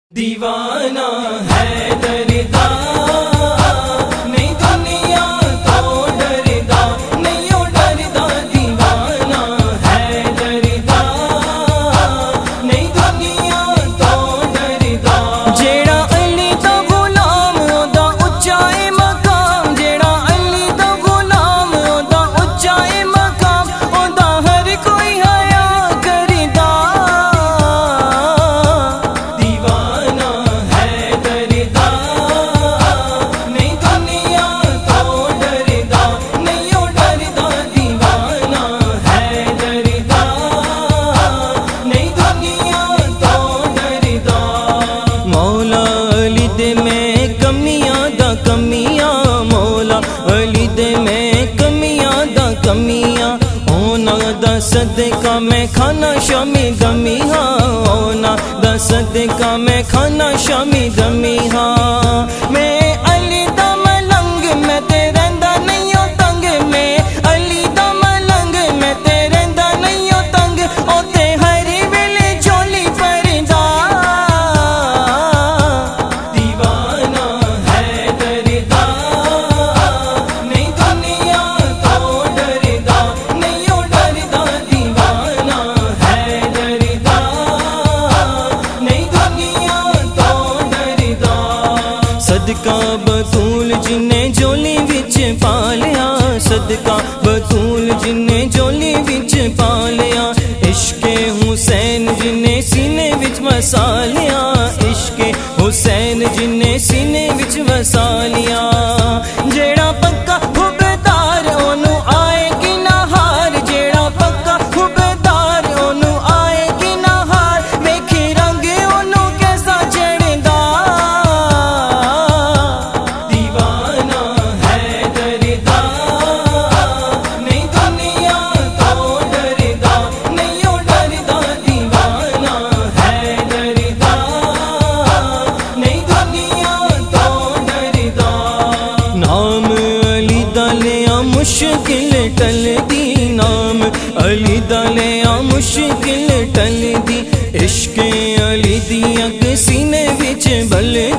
دیوانہ ہے دردا نہیں دنیا تو ڈردا نہیں او ڈردا دیوانہ ہے دردا نہیں دنیا تو ڈردا جیڑا علی دا غلام دا اچا اے مقام جیڑا علی دا غلام دا اچا اے مقام دا ہر کوئی حیا کردا صدقہ میں کھانا شامی دمی ہاں اونا دا صدقہ میں کھانا شامی دمی ہاں میں علی دا ملنگ میں تیرے دا نہیں ہو تنگ میں علی دا ملنگ میں تیرے دا نہیں ہو تنگ او تے ہری ویلے چولی پردا دیوانہ ہے دردا نہیں دنیا تو ڈردا نہیں او ڈردا صدقہ بطول جنہیں جولی وچ پالیا صدقہ بطول جنہیں جولی وچ پالیا عشق حسین جنہیں سینے وچ وسالیا عشق حسین جنہیں سینے وچ وسالیا جیڑا پکا حبدار اونوں آئے گی نہ ہار جیڑا پکا حبدار اونوں آئے گی نہ ہار ویکھی رنگ اونوں کیسا چڑھدا مشکل ٹل دی نام علی دا لیا مشکل ٹل دی عشق علی دی اگ سینے وچ بل